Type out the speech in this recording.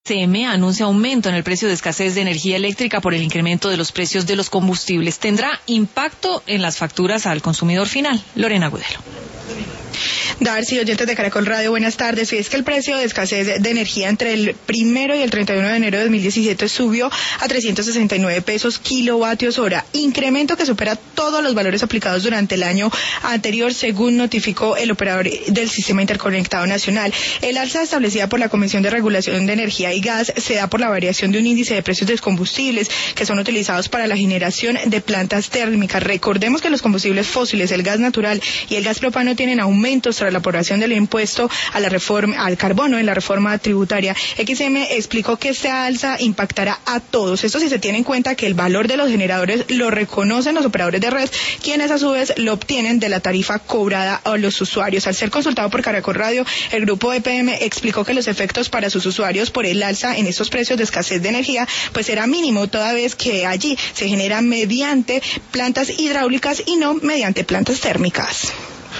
CM anuncia aumento en el precio de escasez de energía eléctrica por el incremento de los precios de los combustibles. ¿Tendrá impacto en las facturas al consumidor final? Lorena Agudelo. Darcy, oyentes de Caracol Radio, buenas tardes. Y es que el precio de escasez de energía entre el 1 y el 31 de enero de 2017 subió a 369 pesos kilovatios hora, incremento que supera todos los valores aplicados durante el año anterior, según notificó el operador del Sistema Interconectado Nacional. El alza establecida por la Comisión de Regulación de Energía y Gas se da por la variación de un índice de precios de los combustibles que son utilizados para la generación de plantas térmicas. Recordemos que los combustibles fósiles, el gas natural y el gas propano tienen aumentos tras la aprobación del impuesto a la reforma al carbono en la reforma tributaria. XM explicó que esta alza impactará a todos. Esto si se tiene en cuenta que el valor de los generadores lo reconocen los operadores de red, quienes a su vez lo obtienen de la tarifa cobrada a los usuarios. Al ser consultado por Caracol Radio, el grupo EPM explicó que los efectos para sus usuarios por el alza en estos precios de escasez de energía pues será mínimo, toda vez que allí se genera mediante plantas hidráulicas y no mediante plantas térmicas.